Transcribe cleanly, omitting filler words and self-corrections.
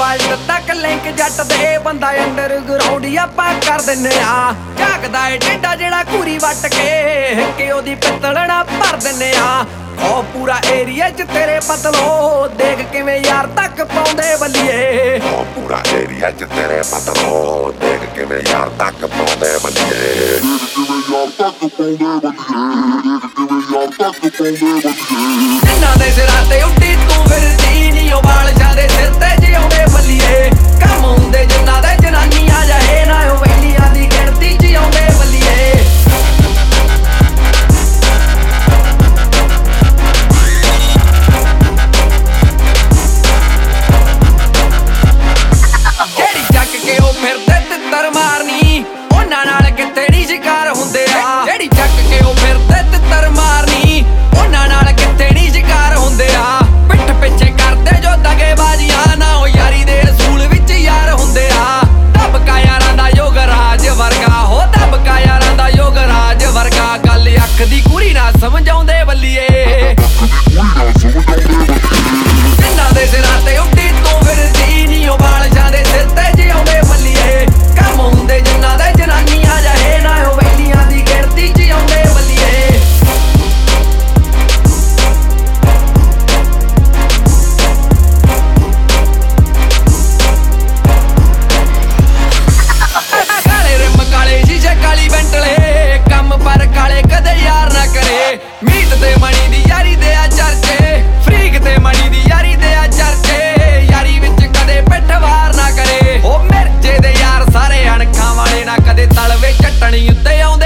world तक link जट दे बंदा underground आपां कर दिन्ने आ झाकदा ए टेढ़ा जेड़ा घूरी वट के ओदी पित्तल ना भर दिन्ने आ ओ पूरा एरिया च तेरे बदलो देख किवें यार तक पाउंदे बल्लिए ओ पूरा एरिया च तेरे बदलो देख किवें यार तक पाउंदे बल्लिए जिन्हां दे सिरां ते उड्डी तूं फिरदी नी ओ बालशां दे सिर ते जिउंदे बल्लिए कम हुंदे जिन्हां दे जनानियां जहे ना ओ वेलियां दी गिणती जिउंदे बल्लिए समझाउंदे बल्लिए जिन्हां दे सिरां ते उड्डी तूं फिरदी नी ओ बालशां दे सिर ते जिउंदे बल्लिए कम हुंदे जिन्हां दे जनानियां जहे ना ओ वेलियां दी गिणती जिउंदे बल्लिए काले रिम काले शीशे काली बेंटले कम पर काले कदे यार ना करे मीत ते मणी दी यारी दे आ चर्चे फ्रीक ते मणी दी यारी दे आ चर्चे यारी विच कदे पिठ वार ना करे ओ मिर्चे दे यार सारे अणखां वाले ना कदे तलवे चटणी उत्ते